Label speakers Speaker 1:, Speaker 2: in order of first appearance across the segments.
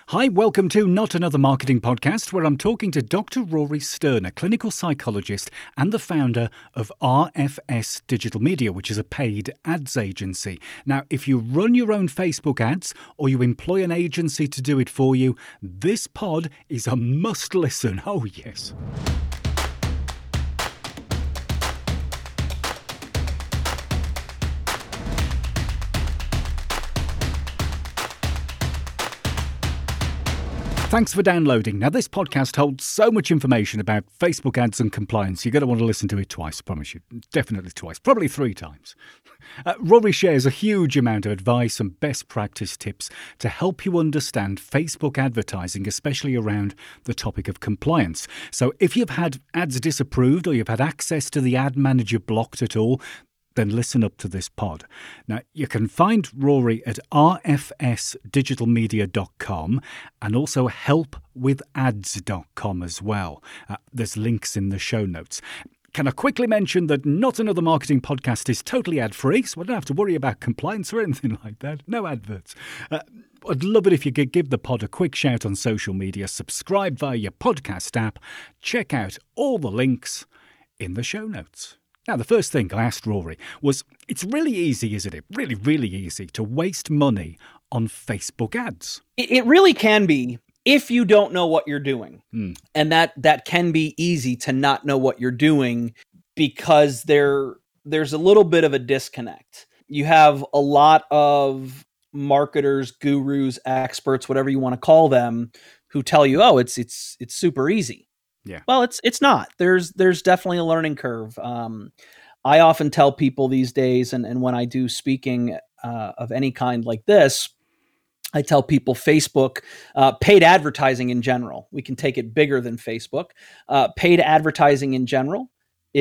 Speaker 1: Hi, welcome to Not Another Marketing Podcast, where I'm talking to Dr. Rory Stern, a clinical psychologist and the founder of RFS Digital Media, which is a paid ads agency. Now, if you run your own Facebook ads or you employ an agency to do it for you, this pod is a must listen. Oh, yes. Thanks for downloading. Now, this podcast holds so much information about Facebook ads and compliance. You're going to want to listen to it twice, I promise you. Definitely twice, probably 3 times. Rory shares a huge amount of advice and best practice tips to help you understand Facebook advertising, especially around the topic of compliance. So if you've had ads disapproved or you've had access to the ad manager blocked at all, then listen up to this pod. Now, you can find Rory at rfsdigitalmedia.com and also helpwithads.com as well. There's links in the show notes. Can I quickly mention that Not Another Marketing Podcast is totally ad-free, so I don't have to worry about compliance or anything like that. No adverts. I'd love it if you could give the pod a quick shout on social media, subscribe via your podcast app, check out all the links in the show notes. Now, the first thing I asked Rory was, it's really easy, isn't it? Really, really easy to waste money on Facebook ads.
Speaker 2: It really can be if you don't know what you're doing. And that can be easy to not know what you're doing because there's a little bit of a disconnect. You have a lot of marketers, gurus, experts, whatever you want to call them, who tell you, oh, it's super easy.
Speaker 1: Yeah.
Speaker 2: Well, it's not. There's definitely a learning curve. I often tell people these days, and when I do speaking of any kind like this, I tell people Facebook, paid advertising in general, we can take it bigger than Facebook. Paid advertising in general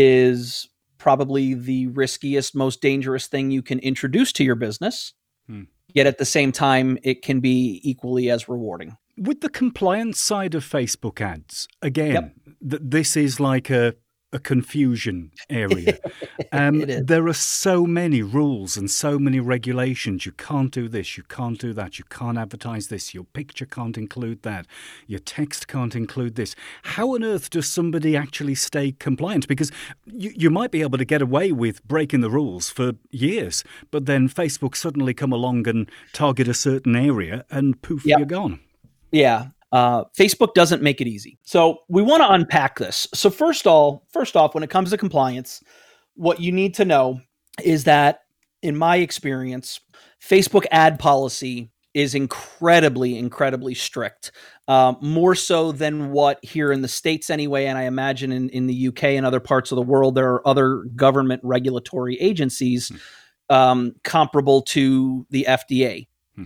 Speaker 2: is probably the riskiest, most dangerous thing you can introduce to your business. Yet at the same time, it can be equally as rewarding.
Speaker 1: With the compliance side of Facebook ads, again, this is like a confusion area. There are so many rules and so many regulations. You can't do this, you can't do that, you can't advertise this, your picture can't include that, your text can't include this. How on earth does somebody actually stay compliant? Because you might be able to get away with breaking the rules for years, but then Facebook suddenly come along and target a certain area and poof, you're gone.
Speaker 2: Yeah. Facebook doesn't make it easy. So we want to unpack this. So first off, when it comes to compliance, what you need to know is that, in my experience, Facebook ad policy is incredibly, incredibly strict, more so than what here in the States anyway. And I imagine in the UK and other parts of the world, there are other government regulatory agencies comparable to the FDA,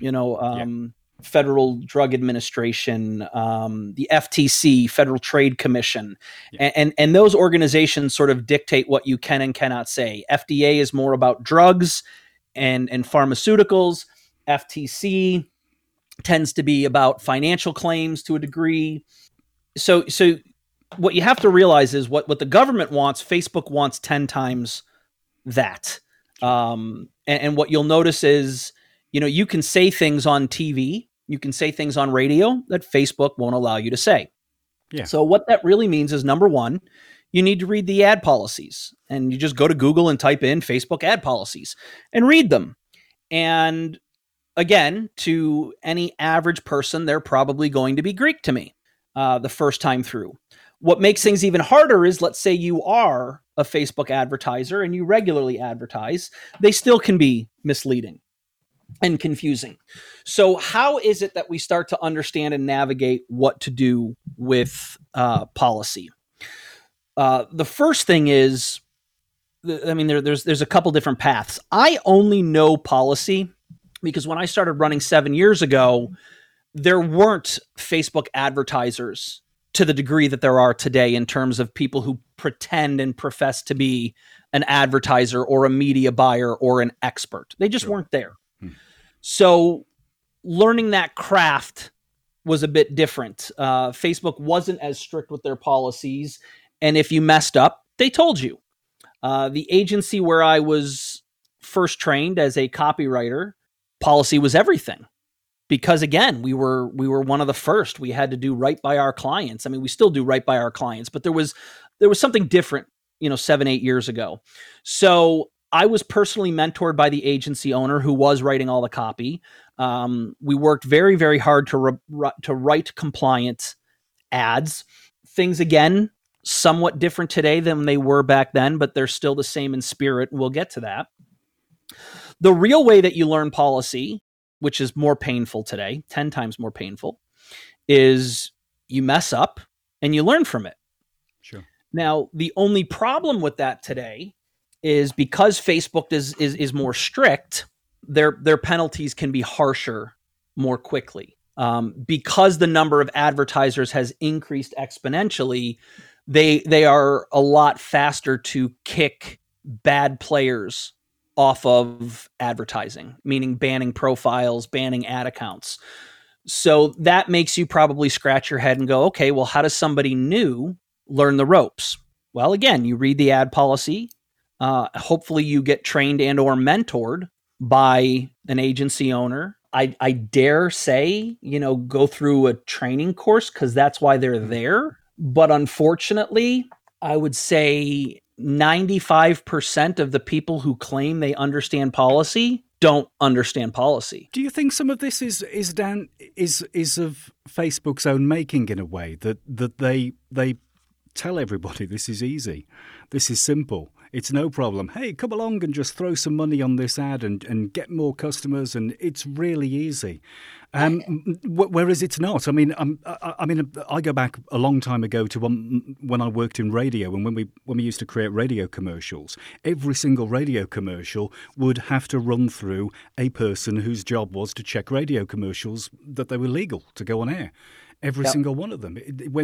Speaker 2: Federal Drug Administration, the FTC, Federal Trade Commission, and those organizations sort of dictate what you can and cannot say. FDA is more about drugs and pharmaceuticals. FTC tends to be about financial claims to a degree. So what you have to realize is what the government wants, Facebook wants 10 times that. And what you'll notice is, you can say things on TV, you can say things on radio that Facebook won't allow you to say. Yeah. So what that really means is, number one, you need to read the ad policies, and you just go to Google and type in Facebook ad policies and read them. And again, to any average person, they're probably going to be Greek to me the first time through. What makes things even harder is, let's say you are a Facebook advertiser and you regularly advertise, they still can be misleading and confusing. So how is it that we start to understand and navigate what to do with policy? The first thing is, there's a couple different paths. I only know policy because when I started running 7 years ago, there weren't Facebook advertisers to the degree that there are today in terms of people who pretend and profess to be an advertiser or a media buyer or an expert. They just weren't there. So learning that craft was a bit different. Facebook wasn't as strict with their policies. And if you messed up, they told you. The agency where I was first trained as a copywriter, policy was everything. because again, we were one of the first. We had to do right by our clients. I mean, we still do right by our clients, but there was something different, 7-8 years ago. So I was personally mentored by the agency owner who was writing all the copy. We worked very, very hard to write compliant ads. Things, again, somewhat different today than they were back then, but they're still the same in spirit. We'll get to that. The real way that you learn policy, which is more painful today, 10 times more painful, is you mess up and you learn from it.
Speaker 1: Sure.
Speaker 2: Now, the only problem with that today is because Facebook is more strict, their penalties can be harsher more quickly. Because the number of advertisers has increased exponentially, they are a lot faster to kick bad players off of advertising, meaning banning profiles, banning ad accounts. So that makes you probably scratch your head and go, okay, well, how does somebody new learn the ropes? Well, again, you read the ad policy. Hopefully you get trained and or mentored by an agency owner. I dare say, go through a training course because that's why they're there. But unfortunately, I would say 95% of the people who claim they understand policy don't understand policy.
Speaker 1: Do you think some of this is of Facebook's own making in a way that they tell everybody this is easy, this is simple, it's no problem. Hey, come along and just throw some money on this ad and get more customers, and it's really easy. Whereas it's not. I mean, I go back a long time ago to when I worked in radio, and when we used to create radio commercials. Every single radio commercial would have to run through a person whose job was to check radio commercials that they were legal to go on air. Every single one of them.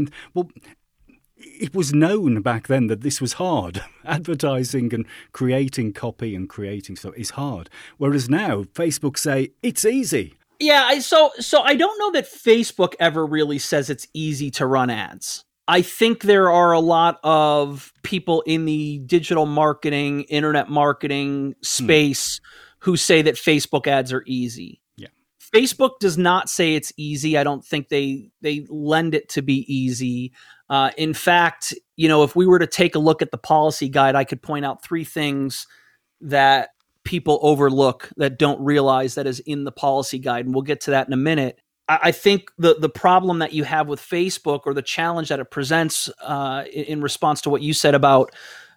Speaker 1: It was known back then that this was hard. Advertising and creating copy and creating stuff is hard. Whereas now, Facebook say, it's easy.
Speaker 2: Yeah, so I don't know that Facebook ever really says it's easy to run ads. I think there are a lot of people in the digital marketing, internet marketing space who say that Facebook ads are easy.
Speaker 1: Yeah.
Speaker 2: Facebook does not say it's easy. I don't think they lend it to be easy. In fact, if we were to take a look at the policy guide, I could point out 3 things that people overlook that don't realize that is in the policy guide. And we'll get to that in a minute. I think the problem that you have with Facebook, or the challenge that it presents in response to what you said about,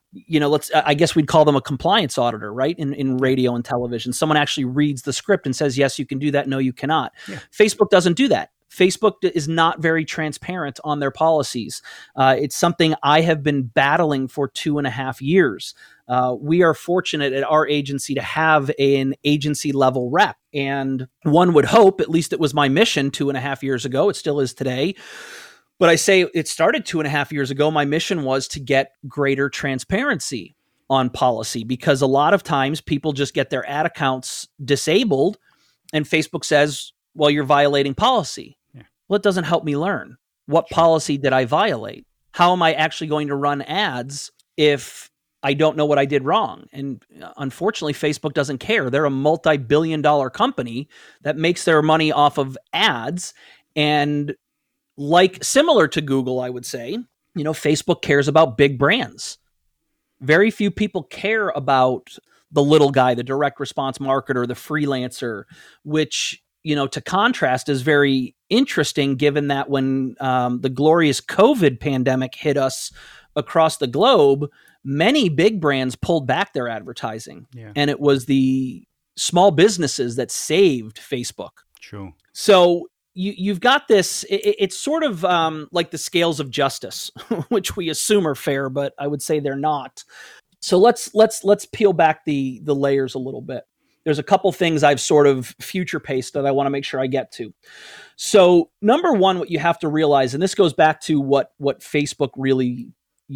Speaker 2: I guess we'd call them a compliance auditor, right? In radio and television, someone actually reads the script and says, yes, you can do that. No, you cannot. Yeah. Facebook doesn't do that. Facebook is not very transparent on their policies. It's something I have been battling for 2.5 years. We are fortunate at our agency to have an agency level rep. And one would hope, at least it was my mission 2.5 years ago, it still is today. But I say it started 2.5 years ago. My mission was to get greater transparency on policy, because a lot of times people just get their ad accounts disabled and Facebook says, well, you're violating policy. Yeah. Well, it doesn't help me learn. What policy did I violate? How am I actually going to run ads if I don't know what I did wrong? And unfortunately, Facebook doesn't care. They're a multi-billion-dollar company that makes their money off of ads. And similar to Google, I would say, Facebook cares about big brands. Very few people care about the little guy, the direct response marketer, the freelancer, which, to contrast is very interesting, given that when the glorious COVID pandemic hit us across the globe, many big brands pulled back their advertising. Yeah. And it was the small businesses that saved Facebook.
Speaker 1: True.
Speaker 2: So you've got this, it's sort of like the scales of justice, which we assume are fair, but I would say they're not. So let's peel back the layers a little bit. There's a couple things I've sort of future paced that I want to make sure I get to. So number one, what you have to realize, and this goes back to what Facebook really,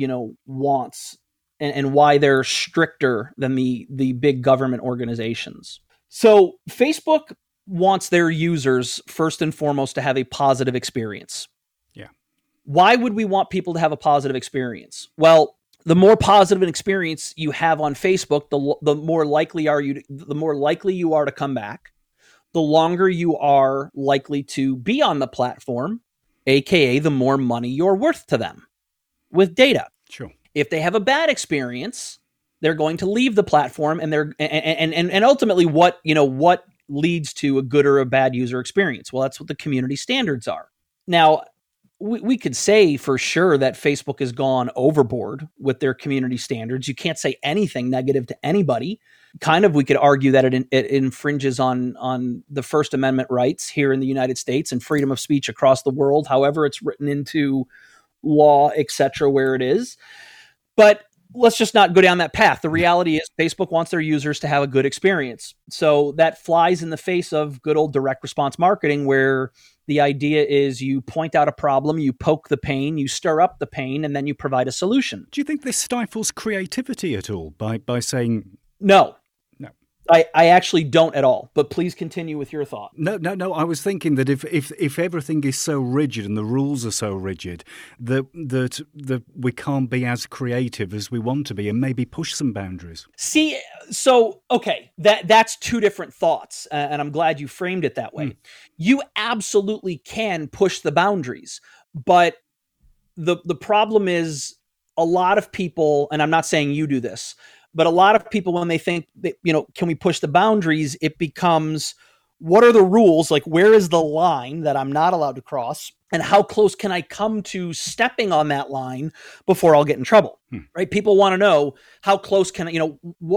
Speaker 2: wants and why they're stricter than the big government organizations. So Facebook wants their users first and foremost to have a positive experience.
Speaker 1: Yeah.
Speaker 2: Why would we want people to have a positive experience? Well, the more positive an experience you have on Facebook, the more likely you are to come back. the longer you are likely to be on the platform, aka the more money you're worth to them with data.
Speaker 1: Sure.
Speaker 2: If they have a bad experience, they're going to leave the platform, and and ultimately what leads to a good or a bad user experience? Well, that's what the community standards are. Now, we could say for sure that Facebook has gone overboard with their community standards. You can't say anything negative to anybody. Kind of, we could argue that it infringes on the First Amendment rights here in the United States and freedom of speech across the world, however it's written into law, etc., where it is. But let's just not go down that path. The reality is Facebook wants their users to have a good experience. So that flies in the face of good old direct response marketing, where the idea is you point out a problem, you poke the pain, you stir up the pain, and then you provide a solution.
Speaker 1: Do you think this stifles creativity at all by saying...
Speaker 2: No. I actually don't at all, but please continue with your thought.
Speaker 1: No. I was thinking that if everything is so rigid and the rules are so rigid, that we can't be as creative as we want to be and maybe push some boundaries.
Speaker 2: See, so, okay, that's two different thoughts, and I'm glad you framed it that way. You absolutely can push the boundaries, but the problem is a lot of people, and I'm not saying you do this, but a lot of people, when they think that, can we push the boundaries, it becomes, what are the rules? Like, where is the line that I'm not allowed to cross? And how close can I come to stepping on that line before I'll get in trouble? Right? People want to know, how close can I,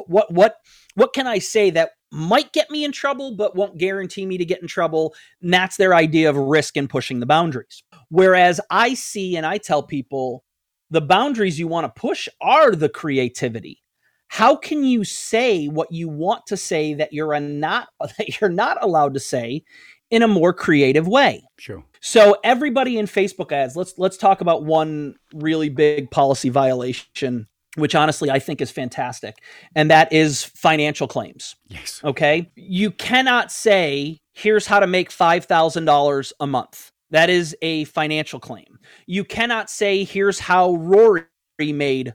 Speaker 2: what can I say that might get me in trouble, but won't guarantee me to get in trouble? And that's their idea of risk in pushing the boundaries. Whereas I see, and I tell people, the boundaries you want to push are the creativity. How can you say what you want to say that you're not allowed to say in a more creative way?
Speaker 1: Sure.
Speaker 2: So everybody in Facebook ads, let's talk about one really big policy violation, which honestly I think is fantastic, and that is financial claims.
Speaker 1: Yes.
Speaker 2: Okay? You cannot say, here's how to make $5,000 a month. That is a financial claim. You cannot say, here's how Rory made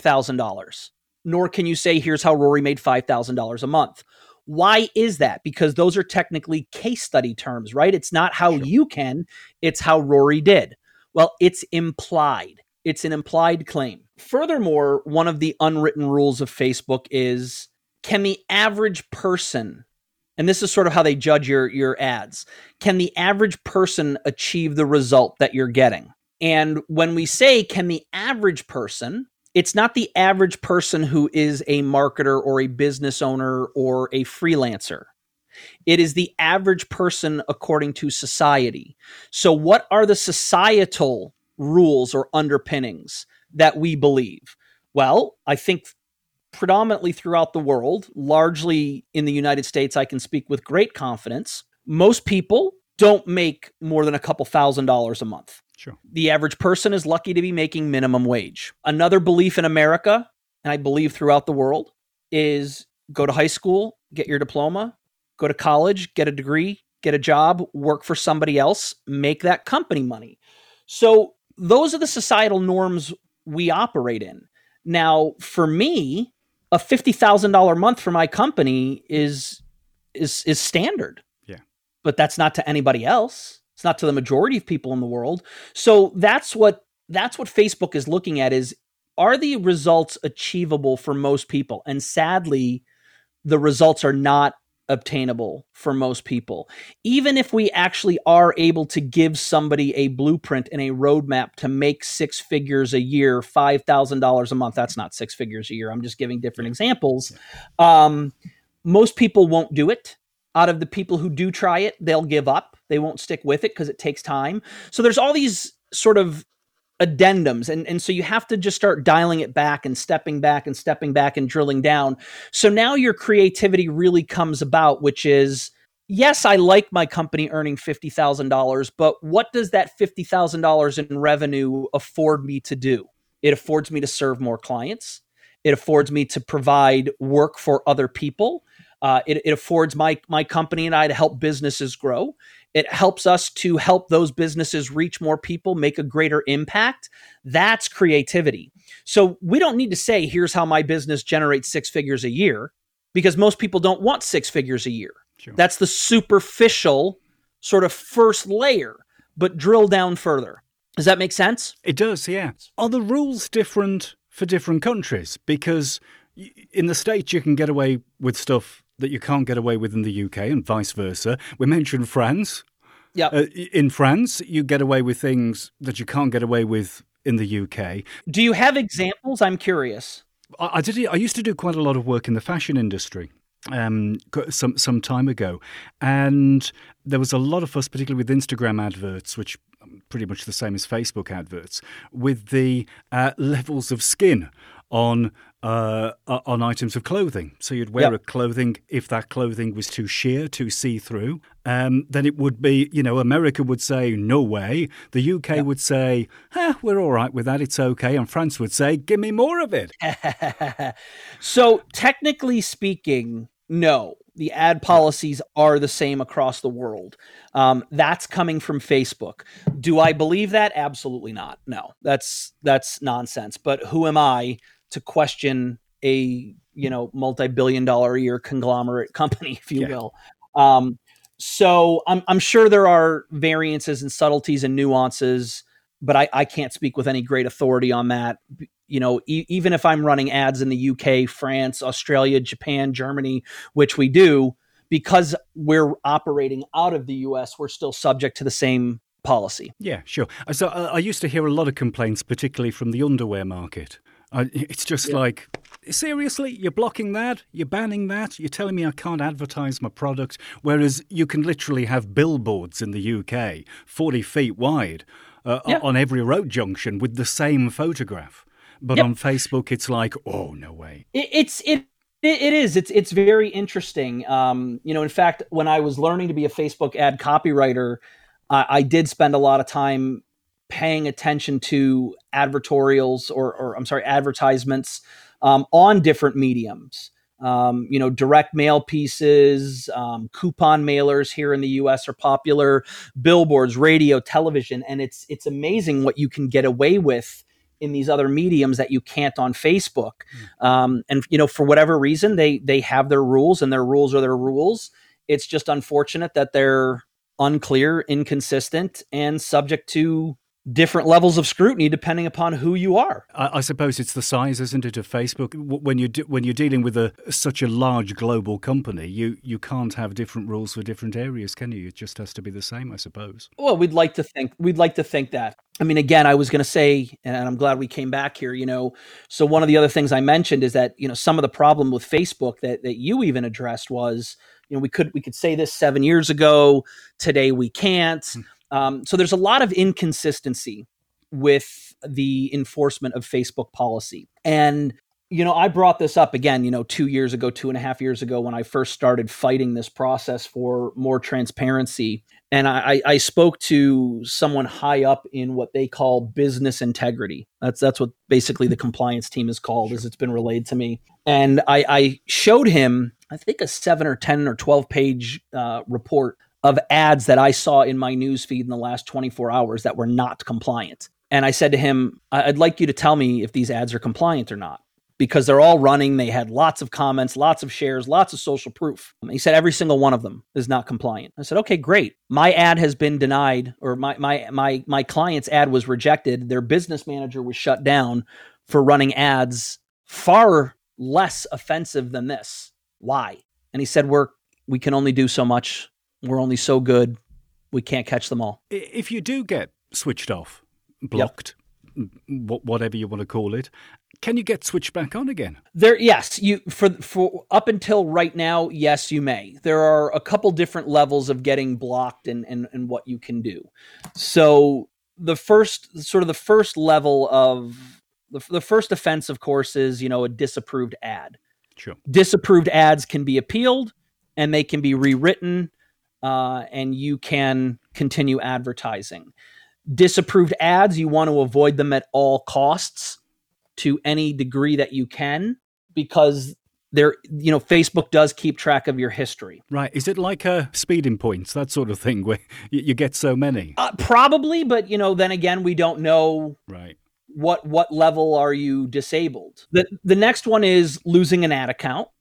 Speaker 2: $5,000. Nor can you say, here's how Rory made $5,000 a month. Why is that? Because those are technically case study terms, right? It's not how you can, it's how Rory did. Well, it's implied. It's an implied claim. Furthermore, one of the unwritten rules of Facebook is, can the average person, and this is sort of how they judge your ads, can the average person achieve the result that you're getting? And when we say, can the average person, it's not the average person who is a marketer or a business owner or a freelancer. It is the average person according to society. So what are the societal rules or underpinnings that we believe? Well, I think predominantly throughout the world, largely in the United States, I can speak with great confidence, most people don't make more than a couple $1,000s a month.
Speaker 1: Sure.
Speaker 2: The average person is lucky to be making minimum wage. Another belief in America, and I believe throughout the world, is go to high school, get your diploma, go to college, get a degree, get a job, work for somebody else, make that company money. So those are the societal norms we operate in. Now, for me, a $50,000 month for my company is standard.
Speaker 1: Yeah.
Speaker 2: But that's not to anybody else. It's not to the majority of people in the world. So that's what Facebook is looking at is, are the results achievable for most people? And sadly, the results are not obtainable for most people. Even if we actually are able to give somebody a blueprint and a roadmap to make six figures a year, $5,000 a month, that's not six figures a year. I'm just giving different examples. Most people won't do it. Out of the people who do try it, they'll give up. They won't stick with it because it takes time. So there's all these sort of addendums. And so you have to just start dialing it back and stepping back and drilling down. So now your creativity really comes about, which is, yes, I like my company earning $50,000, but what does that $50,000 in revenue afford me to do? It affords me to serve more clients. It affords me to provide work for other people. It affords my company and I to help businesses grow. It helps us to help those businesses reach more people, make a greater impact. That's creativity. So we don't need to say, here's how my business generates six figures a year, because most people don't want six figures a year.
Speaker 1: Sure.
Speaker 2: That's the superficial sort of first layer, but drill down further. Does that make sense?
Speaker 1: It does, yeah. Are the rules different for different countries? Because in the States, you can get away with stuff that you can't get away with in the UK and vice versa. We mentioned France.
Speaker 2: Yeah.
Speaker 1: In France, you get away with things that you can't get away with in the UK.
Speaker 2: Do you have examples? I'm curious.
Speaker 1: I used to do quite a lot of work in the fashion industry some time ago, and there was a lot of fuss, particularly with Instagram adverts, which are pretty much the same as Facebook adverts, with the levels of skin on items of clothing. So you'd wear a clothing, if that clothing was too sheer, too see-through, then it would be, America would say, no way. The UK would say, we're all right with that, it's okay. And France would say, give me more of it.
Speaker 2: So technically speaking, no. The ad policies are the same across the world. That's coming from Facebook. Do I believe that? Absolutely not. No, that's nonsense. But who am I to question a multi-billion-dollar a year conglomerate company, if you will? So I'm sure there are variances and subtleties and nuances, but I can't speak with any great authority on that. Even if I'm running ads in the UK, France, Australia, Japan, Germany, which we do, because we're operating out of the US, we're still subject to the same policy.
Speaker 1: Yeah, sure. So I used to hear a lot of complaints, particularly from the underwear market. It's just like, seriously, you're blocking that? You're banning that? You're telling me I can't advertise my product? Whereas you can literally have billboards in the UK, 40 feet wide, on every road junction with the same photograph. But on Facebook, it's like, oh, no way.
Speaker 2: It is. It's very interesting. In fact, when I was learning to be a Facebook ad copywriter, I did spend a lot of time paying attention to advertorials or advertisements on different mediums. Direct mail pieces, coupon mailers here in the US are popular, billboards, radio, television, and it's amazing what you can get away with in these other mediums that you can't on Facebook. And for whatever reason, they have their rules, and their rules are their rules. It's just unfortunate that they're unclear, inconsistent, and subject to different levels of scrutiny depending upon who you are.
Speaker 1: I suppose it's the size, isn't it, of Facebook? When you're dealing with such a large global company, you can't have different rules for different areas, can you? It just has to be the same, I suppose.
Speaker 2: Well, we'd like to think that. I mean, again, I was going to say, and I'm glad we came back here, so one of the other things I mentioned is that, some of the problem with Facebook that you even addressed was, we could say this 7 years ago, today we can't. So there's a lot of inconsistency with the enforcement of Facebook policy. And, I brought this up again, 2.5 years ago when I first started fighting this process for more transparency. And I spoke to someone high up in what they call business integrity. That's what basically the compliance team is called, as it's been relayed to me. And I showed him, I think, a 7 or 10 or 12 page report of ads that I saw in my newsfeed in the last 24 hours that were not compliant. And I said to him, I'd like you to tell me if these ads are compliant or not, because they're all running. They had lots of comments, lots of shares, lots of social proof. He said every single one of them is not compliant. I said, okay, great. My ad has been denied, or my client's ad was rejected. Their business manager was shut down for running ads far less offensive than this. Why? And he said, we can only do so much. We're only so good. We can't catch them all.
Speaker 1: If you do get switched off, blocked, whatever you want to call it, can you get switched back on again?
Speaker 2: Yes. You for up until right now, yes, you may. There are a couple different levels of getting blocked and what you can do. So the first level of the first offense, of course, is a disapproved ad.
Speaker 1: Sure.
Speaker 2: Disapproved ads can be appealed, and they can be rewritten. And you can continue advertising. Disapproved ads, you want to avoid them at all costs to any degree that you can, because Facebook does keep track of your history.
Speaker 1: Right. Is it like speeding points, that sort of thing, where you get so many?
Speaker 2: Probably, but then again, we don't know.
Speaker 1: Right.
Speaker 2: What level are you disabled? The next one is losing an ad account.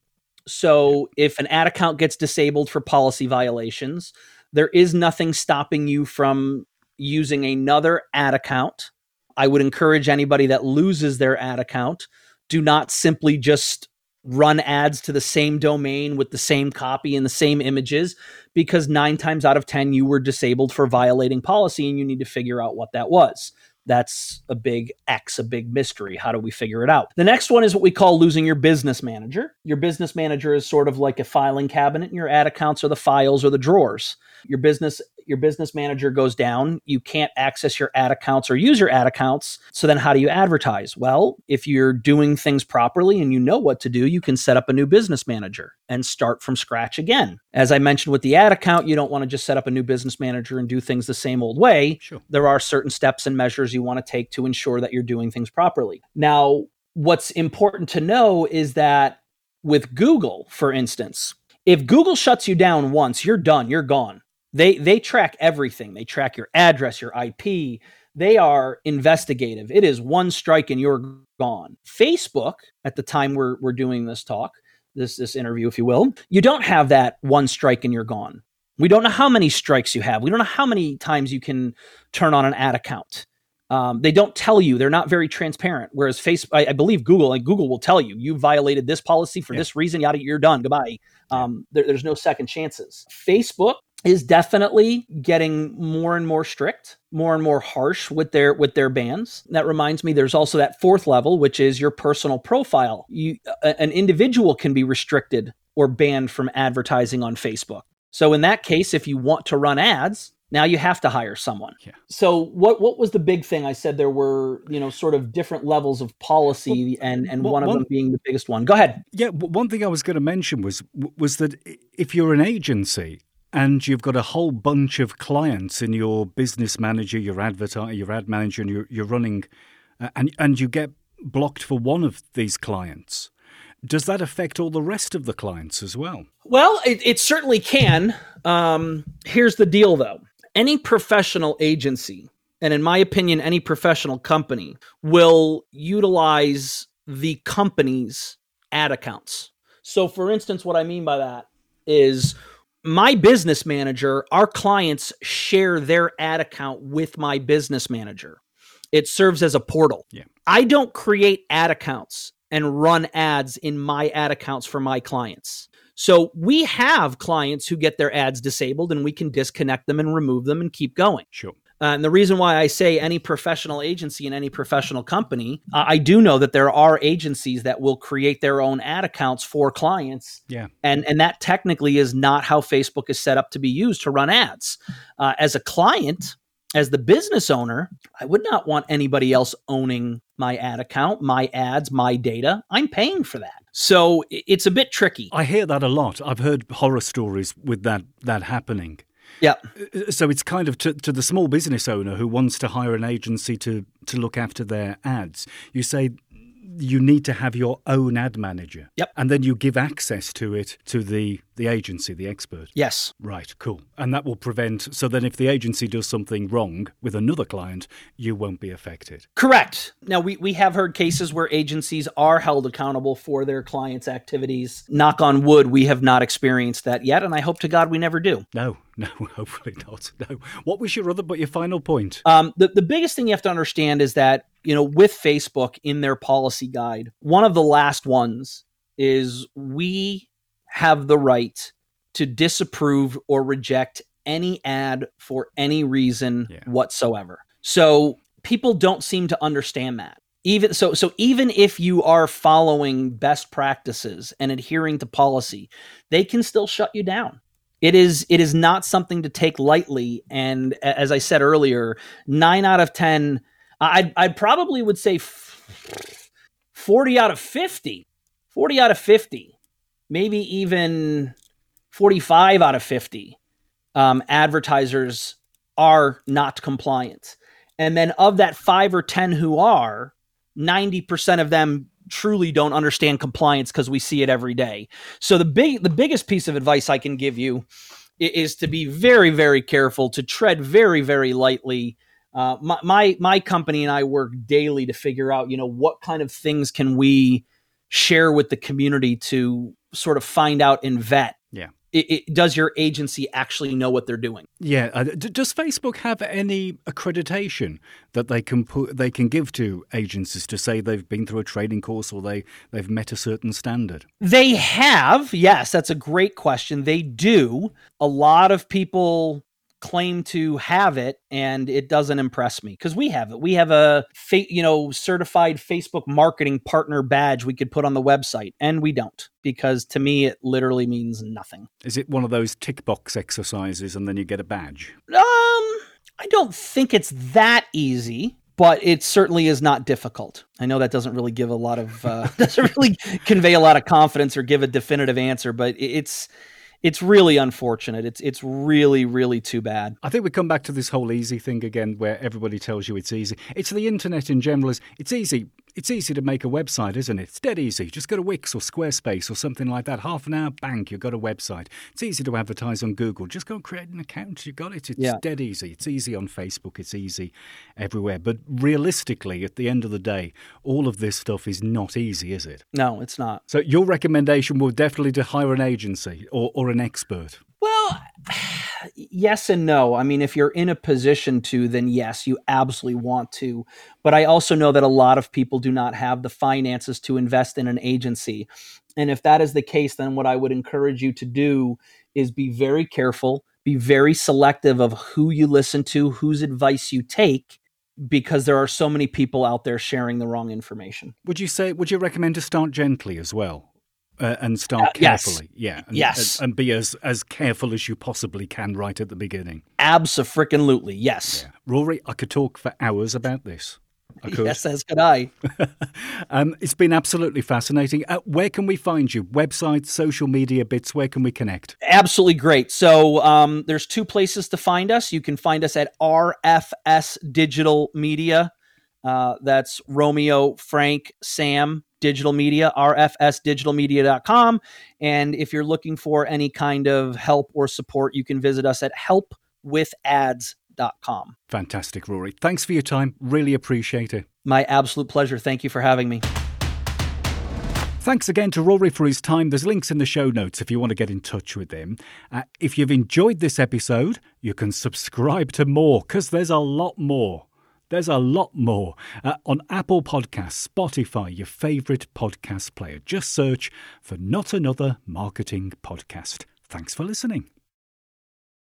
Speaker 2: So if an ad account gets disabled for policy violations, there is nothing stopping you from using another ad account. I would encourage anybody that loses their ad account, do not simply just run ads to the same domain with the same copy and the same images, because 9 times out of 10, you were disabled for violating policy and you need to figure out what that was. That's a big X, a big mystery. How do we figure it out? The next one is what we call losing your business manager. Your business manager is sort of like a filing cabinet, and your ad accounts are the files or the drawers. Your business manager goes down. You can't access your ad accounts or use your ad accounts. So then how do you advertise? Well, if you're doing things properly and you know what to do, you can set up a new business manager and start from scratch again. As I mentioned with the ad account, you don't want to just set up a new business manager and do things the same old way.
Speaker 1: Sure.
Speaker 2: There are certain steps and measures you want to take to ensure that you're doing things properly. Now, what's important to know is that with Google, for instance, if Google shuts you down once, you're done, you're gone. They track everything. They track your address, your IP. They are investigative. It is one strike and you're gone. Facebook, at the time we're doing this talk, this interview, if you will, you don't have that one strike and you're gone. We don't know how many strikes you have. We don't know how many times you can turn on an ad account. They don't tell you. They're not very transparent. Whereas Facebook, I believe Google will tell you, you violated this policy for this reason, yada, you're done, goodbye. There's no second chances. Facebook is definitely getting more and more strict, more and more harsh with their bans. That reminds me, there's also that fourth level, which is your personal profile. An individual can be restricted or banned from advertising on Facebook. So in that case, if you want to run ads, now you have to hire someone.
Speaker 1: Yeah.
Speaker 2: So what was the big thing? I said there were, sort of different levels of policy, and one of them being the biggest one. Go ahead.
Speaker 1: Yeah, one thing I was going to mention was that if you're an agency and you've got a whole bunch of clients in your business manager, your advertiser, your ad manager, and you're running, and you get blocked for one of these clients, does that affect all the rest of the clients as well?
Speaker 2: Well, it certainly can. Here's the deal, though. Any professional agency, and in my opinion, any professional company, will utilize the company's ad accounts. So, for instance, what I mean by that is my business manager, our clients share their ad account with my business manager. It serves as a portal.
Speaker 1: Yeah.
Speaker 2: I don't create ad accounts and run ads in my ad accounts for my clients. So we have clients who get their ads disabled, and we can disconnect them and remove them and keep going.
Speaker 1: Sure.
Speaker 2: And the reason why I say any professional agency and any professional company, I do know that there are agencies that will create their own ad accounts for clients.
Speaker 1: Yeah.
Speaker 2: And that technically is not how Facebook is set up to be used to run ads. As a client, as the business owner, I would not want anybody else owning my ad account, my ads, my data. I'm paying for that. So it's a bit tricky.
Speaker 1: I hear that a lot. I've heard horror stories with that happening.
Speaker 2: Yeah.
Speaker 1: So it's kind of to the small business owner who wants to hire an agency to look after their ads. You say you need to have your own ad manager.
Speaker 2: Yep.
Speaker 1: And then you give access to it to the agency, the expert.
Speaker 2: Yes.
Speaker 1: Right, cool. And that will prevent, so then if the agency does something wrong with another client, you won't be affected.
Speaker 2: Correct. Now, we have heard cases where agencies are held accountable for their clients' activities. Knock on wood, we have not experienced that yet, and I hope to God we never do.
Speaker 1: No, hopefully not. No. What was your final point?
Speaker 2: The biggest thing you have to understand is that, with Facebook in their policy guide, one of the last ones is we have the right to disapprove or reject any ad for any reason whatsoever. So people don't seem to understand that. Even if you are following best practices and adhering to policy, they can still shut you down. It is not something to take lightly. And as I said earlier, 9 out of 10, I probably would say 40 out of 50, maybe even 45 out of 50 advertisers are not compliant. And then of that 5 or 10 who are, 90% of them truly don't understand compliance because we see it every day. So the biggest piece of advice I can give you is to be very, very careful, to tread very, very lightly. My company and I work daily to figure out, what kind of things can we share with the community to sort of find out and vet.
Speaker 1: Yeah.
Speaker 2: Does your agency actually know what they're doing?
Speaker 1: Yeah. Does Facebook have any accreditation that they can give to agencies to say they've been through a training course or they've met a certain standard?
Speaker 2: They have. Yes, that's a great question. They do. A lot of people claim to have it, and it doesn't impress me because we have it. We have a certified Facebook marketing partner badge we could put on the website, and we don't, because to me it literally means nothing.
Speaker 1: Is it one of those tick box exercises and then you get a badge?
Speaker 2: I don't think it's that easy, but it certainly is not difficult. I know that doesn't really give a lot of doesn't really convey a lot of confidence or give a definitive answer, but it's really unfortunate. It's really, really too bad.
Speaker 1: I think we come back to this whole easy thing again, where everybody tells you it's easy. It's the internet in general. It's easy. It's easy to make a website, isn't it? It's dead easy. Just go to Wix or Squarespace or something like that. Half an hour, bang, you've got a website. It's easy to advertise on Google. Just go and create an account. You got it. It's dead easy. It's easy on Facebook. It's easy everywhere. But realistically, at the end of the day, all of this stuff is not easy, is it?
Speaker 2: No, it's not.
Speaker 1: So your recommendation would definitely to hire an agency or an expert.
Speaker 2: Well, yes and no. I mean, if you're in a position to, then yes, you absolutely want to. But I also know that a lot of people do not have the finances to invest in an agency. And if that is the case, then what I would encourage you to do is be very careful, be very selective of who you listen to, whose advice you take, because there are so many people out there sharing the wrong information.
Speaker 1: Would you recommend to start gently as well? And start carefully.
Speaker 2: Yes.
Speaker 1: Yes. And be as careful as you possibly can right at the beginning.
Speaker 2: Abso-frickin-lutely, yes.
Speaker 1: Yeah. Rory, I could talk for hours about this. I could.
Speaker 2: Yes, as could I.
Speaker 1: It's been absolutely fascinating. Where can we find you? Website, social media bits, where can we connect?
Speaker 2: Absolutely great. So there's two places to find us. You can find us at RFS Digital Media. That's Romeo, Frank, Sam, Digital Media, rfsdigitalmedia.com. And if you're looking for any kind of help or support, you can visit us at helpwithads.com.
Speaker 1: Fantastic, Rory. Thanks for your time. Really appreciate it.
Speaker 2: My absolute pleasure. Thank you for having me.
Speaker 1: Thanks again to Rory for his time. There's links in the show notes if you want to get in touch with him. If you've enjoyed this episode, you can subscribe to more, because there's a lot more. There's a lot more on Apple Podcasts, Spotify, your favourite podcast player. Just search for Not Another Marketing Podcast. Thanks for listening.